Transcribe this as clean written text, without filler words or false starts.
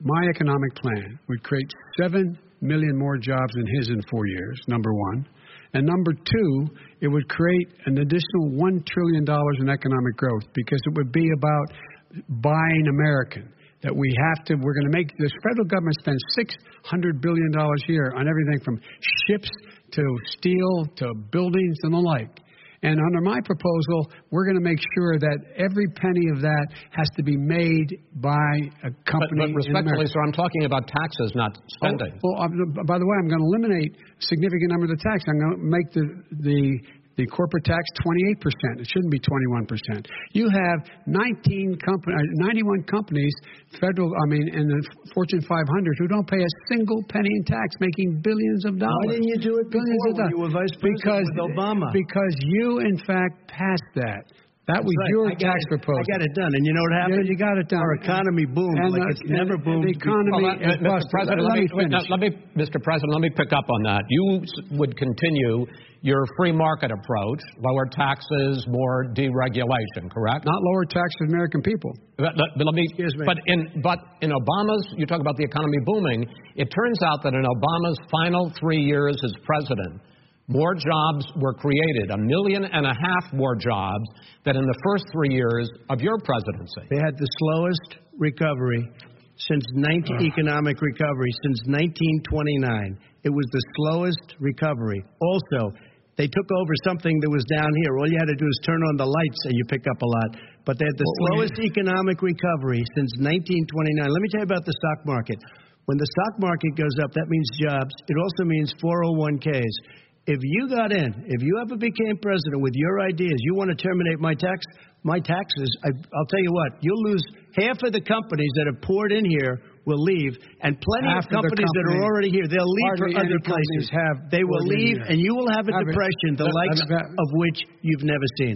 my economic plan would create 7 million more jobs than his in 4 years, number one. And number two, it would create an additional $1 trillion in economic growth because it would be about buying American. That we're going to make, this federal government spends $600 billion a year on everything from ships to steel to buildings and the like. And under my proposal, we're going to make sure that every penny of that has to be made by a company. But respectfully, sir, I'm talking about taxes, not spending. By the way, I'm going to eliminate a significant number of the tax. I'm going to make the corporate tax 28%. It shouldn't be 21%. You have 91 companies, in the Fortune 500 who don't pay a single penny in tax, making billions of dollars. Why didn't you do it before when you were vice president with Obama? Because you, in fact, passed that. That was your tax proposal. I got it done. And you know what happened? Yeah, you got it done. Our economy boomed like it's never boomed. The economy is Mr. President, Mr. President, let me pick up on that. You would continue your free market approach, lower taxes, more deregulation, correct? Not lower taxes for American people. But in Obama's, you talk about the economy booming, it turns out that in Obama's final 3 years as president, more jobs were created, 1.5 million more jobs than in the first 3 years of your presidency. They had the slowest recovery economic recovery since 1929. It was the slowest recovery. Also, they took over something that was down here. All you had to do is turn on the lights and you pick up a lot. But they had the slowest economic recovery since 1929. Let me tell you about the stock market. When the stock market goes up, that means jobs. It also means 401ks. If you got in, if you ever became president with your ideas, you want to terminate my taxes, I'll tell you what, you'll lose half of the companies that have poured in here will leave, and plenty of companies that are already here, they'll leave for other places. They will leave, and you will have a depression, the likes of which you've never seen.